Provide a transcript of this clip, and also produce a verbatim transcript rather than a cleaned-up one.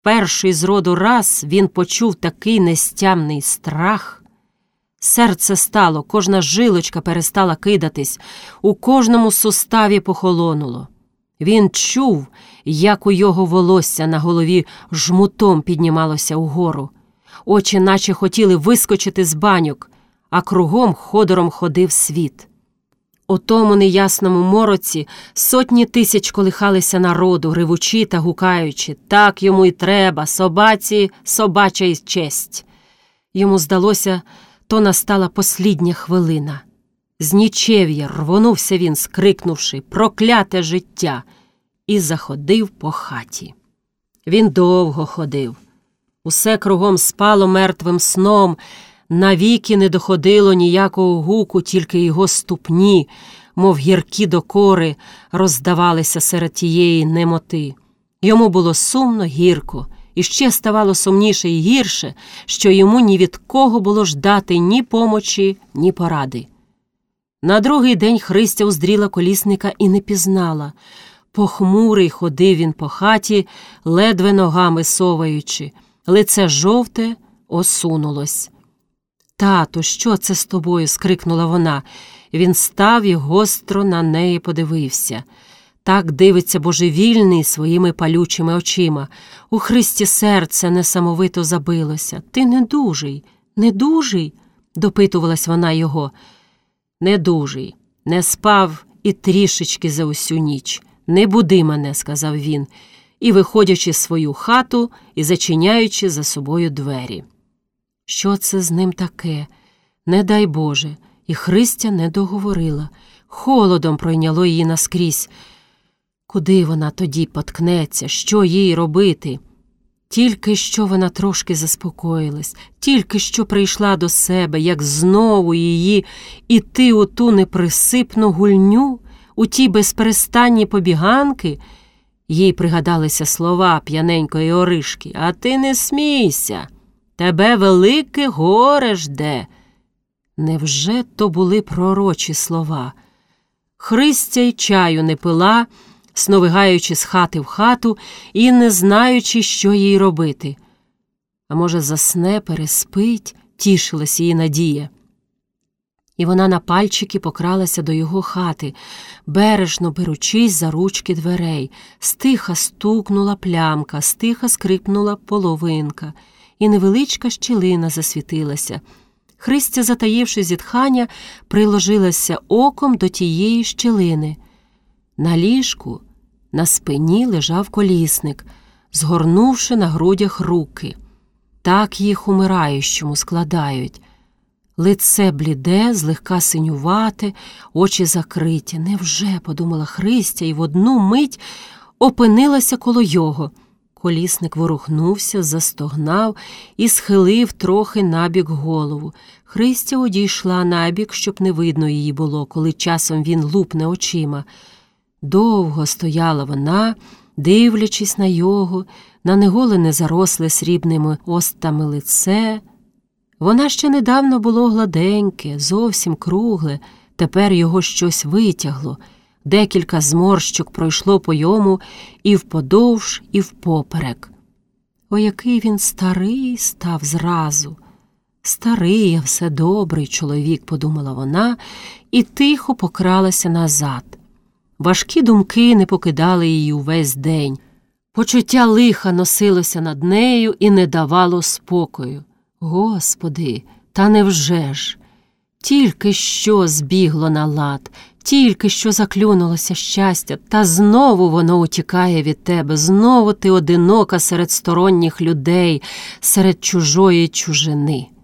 перший з роду раз він почув такий нестямний страх. Серце стало, кожна жилочка перестала кидатись, у кожному суставі похолонуло. Він чув, як у його волосся на голові жмутом піднімалося угору. Очі наче хотіли вискочити з баньок, а кругом ходором ходив світ. У тому неясному мороці сотні тисяч колихалися народу, ревучи та гукаючи: «Так йому й треба, собаці, собача й честь». Йому здалося, то настала послідня хвилина. З нічев'я рвонувся він, скрикнувши: «Прокляте життя!» і заходив по хаті. Він довго ходив. Усе кругом спало мертвим сном, навіки не доходило ніякого гуку, тільки його ступні, мов гіркі докори, роздавалися серед тієї немоти. Йому було сумно, гірко, і ще ставало сумніше і гірше, що йому ні від кого було ждати ні помочі, ні поради. На другий день Христя уздріла колісника і не пізнала. Похмурий ходив він по хаті, ледве ногами соваючи. Лице жовте осунулось. «Тату, що це з тобою?» – скрикнула вона. Він став і гостро на неї подивився. Так дивиться божевільний своїми палючими очима. У Христі серце несамовито забилося. «Ти недужий, недужий?» – допитувалась вона його. «Недужий, не спав і трішечки за усю ніч. Не буди мене», – сказав він, і виходячи з свою хату і зачиняючи за собою двері. Що це з ним таке? Не дай Боже. І Христя не договорила. Холодом пройняло її наскрізь. Куди вона тоді поткнеться? Що їй робити? Тільки що вона трошки заспокоїлась, тільки що прийшла до себе, як знову її іти у ту неприсипну гульню, у ті безперестанні побіганки. Їй пригадалися слова п'яненької Оришки: «А ти не смійся, тебе велике горе жде». Невже то були пророчі слова? Христя й чаю не пила, сновигаючи з хати в хату і не знаючи, що їй робити. А може, засне, переспить, тішилась її надія. І вона на пальчики покралася до його хати, бережно беручись за ручки дверей. Стиха стукнула плямка, стиха скрипнула половинка, і невеличка щілина засвітилася. Христя, затаївши зітхання, приложилася оком до тієї щілини. На ліжку, на спині лежав колісник, згорнувши на грудях руки. Так їх умираючому складають. Лице бліде, злегка синювате, очі закриті. «Невже?» – подумала Христя, і в одну мить опинилася коло його. Колісник ворухнувся, застогнав і схилив трохи набік голову. Христя одійшла набік, щоб не видно її було, коли часом він лупне очима. Довго стояла вона, дивлячись на його, на неголене заросле срібними остами лице. Вона ще недавно було гладеньке, зовсім кругле, тепер його щось витягло. Декілька зморщок пройшло по йому і вподовж, і впоперек. О, який він старий став зразу! Старий, а все добрий чоловік, подумала вона, і тихо покралася назад. Важкі думки не покидали її увесь день. Почуття лиха носилося над нею і не давало спокою. Господи, та невже ж? Тільки що збігло на лад, тільки що заклюнулося щастя, та знову воно утікає від тебе, знову ти одинока серед сторонніх людей, серед чужої чужини.